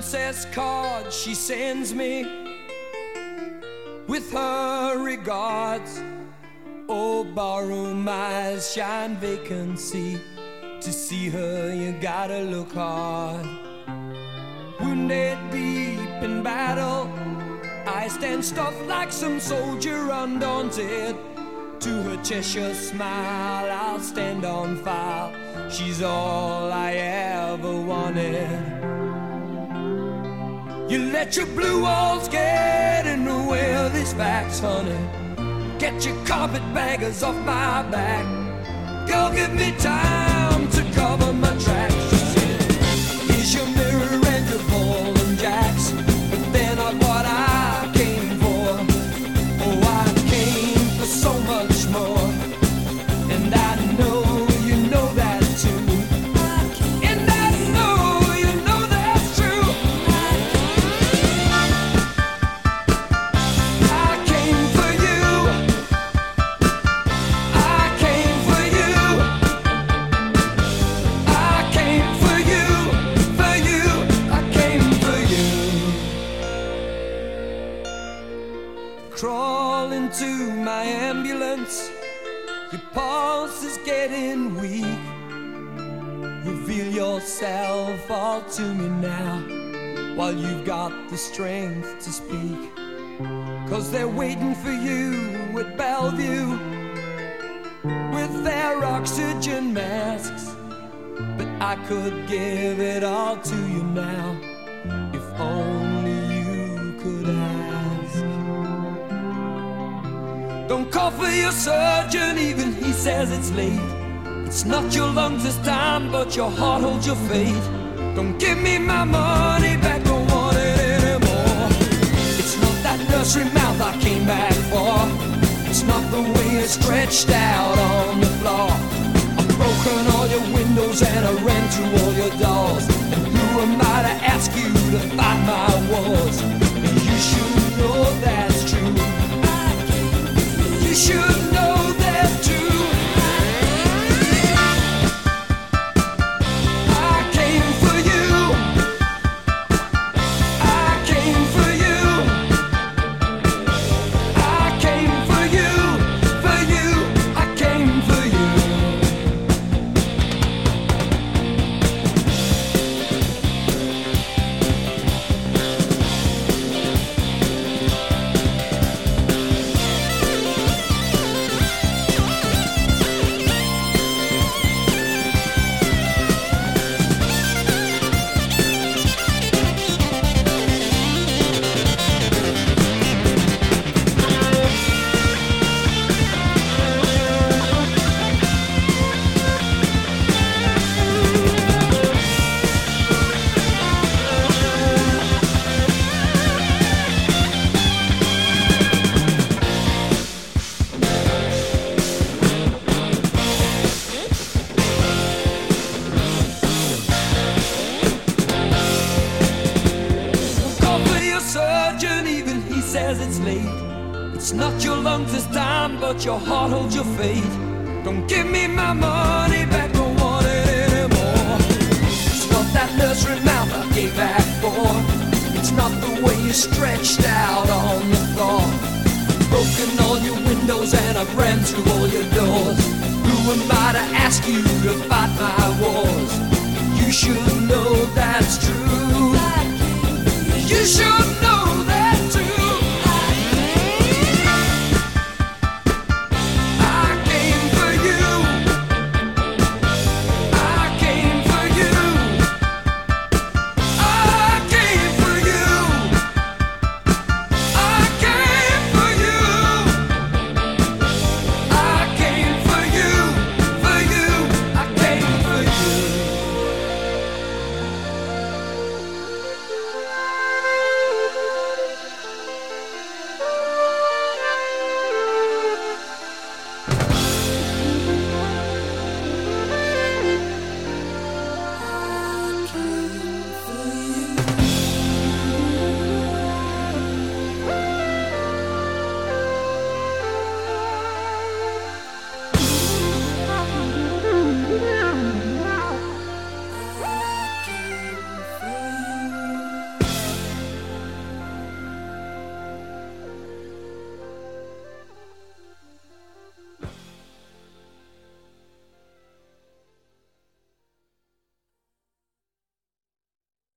princess card she sends me with her regards. Oh, barroom eyes shine vacancy. To see her you gotta look hard. Wounded deep in battle, I stand stuffed like some soldier undaunted. To her Cheshire smile I'll stand on file. She's all I ever wanted. You let your blue walls get in the way of these facts, honey. Get your carpetbaggers off my back. Girl, give me time to cover my tracks. She said, here's your mirror and your ball and jacks. But they're not what I came for. Oh, I came for so much more. And I know you know that too. And I know you know that's true. I came for you. I came for you. I came for you. For you. I came for you. Crawl into my ambulance. Your pulse is getting weak. Reveal yourself all to me now, while you've got the strength to speak. 'Cause they're waiting for you at Bellevue with their oxygen masks. But I could give it all to you now, if only you could ask. Don't call for your surgeon, even he says it's late. It's not your lungs this time, but your heart holds your fate. Don't give me my money back, don't want it anymore. It's not that nursery mouth I came back for. It's not the way you're stretched out on the floor. I've broken all your windows and I ran through all your doors. And who am I to ask you to fight my wars? And you should know that's true. You should know that too. I came for you. I came for you. I came for you. For you. I came for you. It's not your lungs this time, but your heart holds your fate. Don't give me my money back, don't want it anymore. It's not that nursery mouth I gave back for. It's not the way you stretched